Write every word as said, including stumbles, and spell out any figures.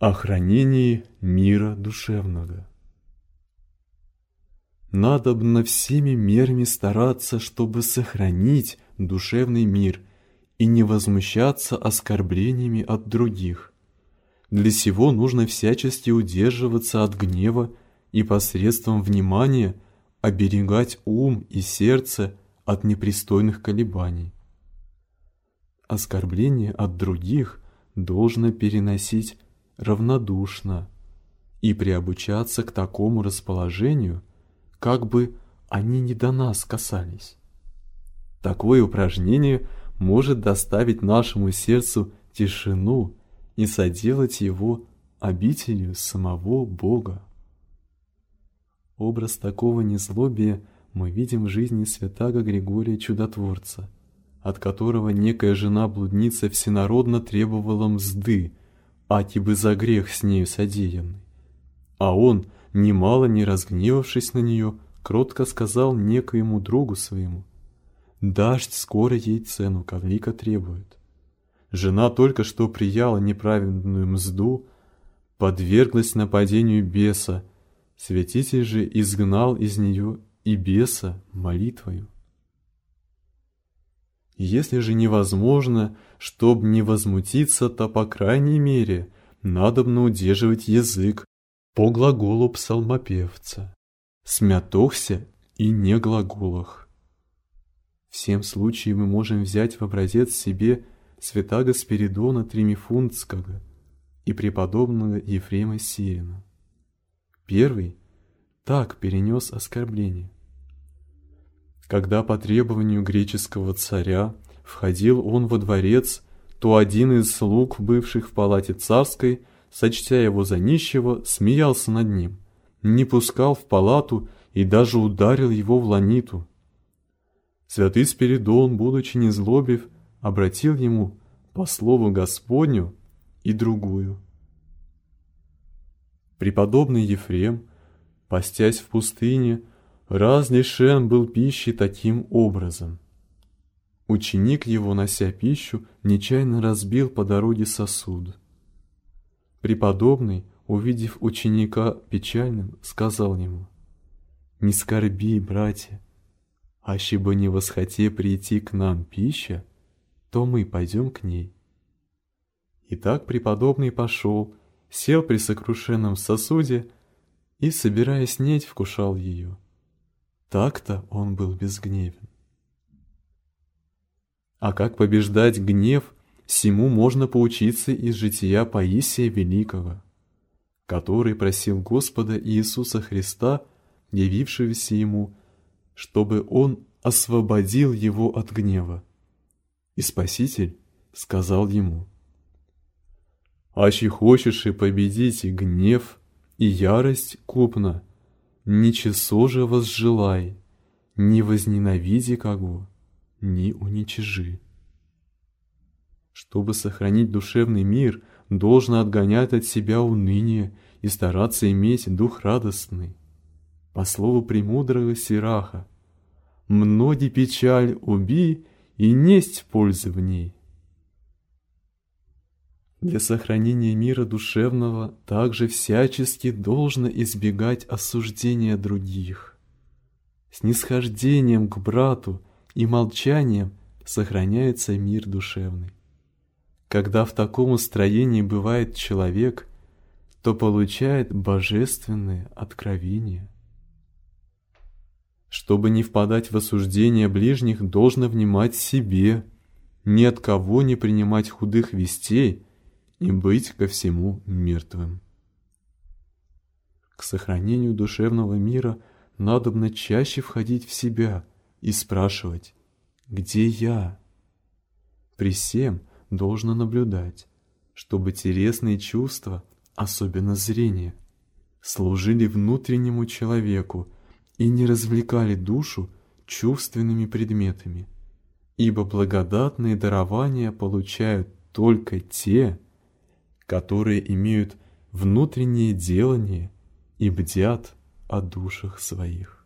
О хранении мира душевного. Надобно всеми мерами стараться, чтобы сохранить душевный мир и не возмущаться оскорблениями от других. Для сего нужно всячески удерживаться от гнева и посредством внимания оберегать ум и сердце от непристойных колебаний. Оскорбление от других должно переносить равнодушно и приобучаться к такому расположению, как бы они не до нас касались. Такое упражнение может доставить нашему сердцу тишину и соделать его обителью самого Бога. Образ такого незлобия мы видим в жизни святаго Григория Чудотворца, от которого некая жена-блудница всенародно требовала мзды, аки бы за грех с нею содеянный. А он, немало не разгневавшись на нее, кротко сказал некоему другу своему: «Дашь скоро ей цену, ковлика требует». Жена только что прияла неправедную мзду, подверглась нападению беса, святитель же изгнал из нее и беса молитвою. Если же невозможно, чтоб не возмутиться, то, по крайней мере, надобно удерживать язык по глаголу псалмопевца: «Смятохся и не глаголах». Всем случаям мы можем взять в образец себе святаго Спиридона Тримифунтского и преподобного Ефрема Сирина. Первый так перенес оскорбление. Когда по требованию греческого царя входил он во дворец, то один из слуг, бывших в палате царской, сочтя его за нищего, смеялся над ним, не пускал в палату и даже ударил его в ланиту. Святый Спиридон, будучи незлобив, обратил ему по слову Господню и другую. Преподобный Ефрем, постясь в пустыне, раз лишен был пищи таким образом. Ученик его, нося пищу, нечаянно разбил по дороге сосуд. Преподобный, увидев ученика печальным, сказал ему: «Не скорби, братья, аще бы не восхоте прийти к нам пища, то мы пойдем к ней». Итак, преподобный пошел, сел при сокрушенном сосуде и, собираясь неть, вкушал ее. Так-то он был безгневен. А как побеждать гнев, всему можно поучиться из жития Паисия Великого, который просил Господа Иисуса Христа, явившегося ему, чтобы он освободил его от гнева. И Спаситель сказал ему: «Аще хочешь и победить и гнев, и ярость купна, ничего же возжелай, не возненавиди кого, ни уничижи». Чтобы сохранить душевный мир, должно отгонять от себя уныние и стараться иметь дух радостный. По слову премудрого Сираха: «Многи печаль уби, и несть пользы в ней». Для сохранения мира душевного также всячески должно избегать осуждения других. Снисхождением к брату и молчанием сохраняется мир душевный. Когда в таком устроении бывает человек, то получает божественное откровение. Чтобы не впадать в осуждение ближних, должно внимать себе, ни от кого не принимать худых вестей и быть ко всему мертвым. К сохранению душевного мира надобно чаще входить в себя и спрашивать: «Где я?». При сем должно наблюдать, чтобы телесные чувства, особенно зрение, служили внутреннему человеку и не развлекали душу чувственными предметами, ибо благодатные дарования получают только те, которые имеют внутреннее делание и бдят о душах своих.